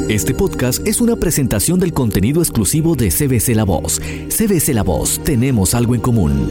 Este podcast es una presentación del contenido exclusivo de CBC La Voz. CBC La Voz, tenemos algo en común.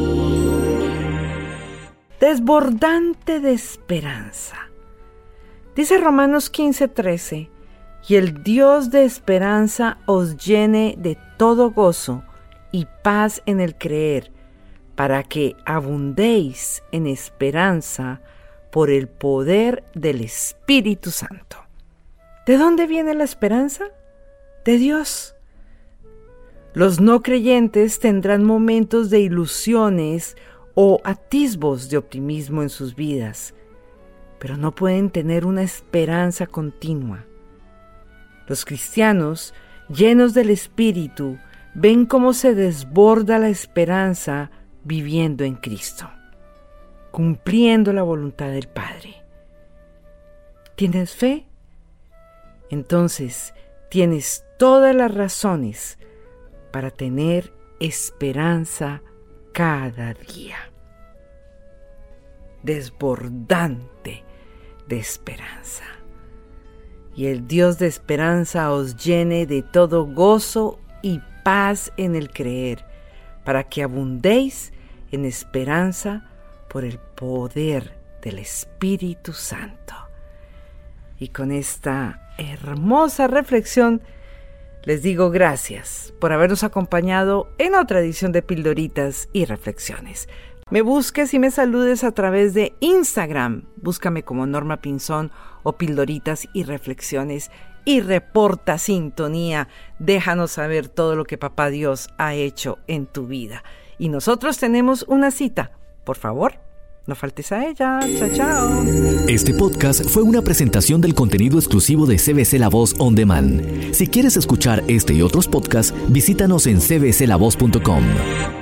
Desbordante de esperanza. Dice Romanos 15:13, y el Dios de esperanza os llene de todo gozo y paz en el creer, para que abundéis en esperanza por el poder del Espíritu Santo. ¿De dónde viene la esperanza? De Dios. Los no creyentes tendrán momentos de ilusiones o atisbos de optimismo en sus vidas, pero no pueden tener una esperanza continua. Los cristianos, llenos del Espíritu, ven cómo se desborda la esperanza viviendo en Cristo, cumpliendo la voluntad del Padre. ¿Tienes fe? Entonces tienes todas las razones para tener esperanza cada día. Desbordante de esperanza. Y el Dios de esperanza os llene de todo gozo y paz en el creer, para que abundéis en esperanza por el poder del Espíritu Santo. Y con esta hermosa reflexión les digo gracias por habernos acompañado en otra edición de Pildoritas y Reflexiones. Me busques y me saludes a través de Instagram. Búscame como Norma Pinzón o Pildoritas y Reflexiones y reporta sintonía. Déjanos saber todo lo que Papá Dios ha hecho en tu vida. Y nosotros tenemos una cita. Por favor, no faltes a ella. Chao, chao. Este podcast fue una presentación del contenido exclusivo de CBC La Voz On Demand. Si quieres escuchar este y otros podcasts, visítanos en cbclavoz.com.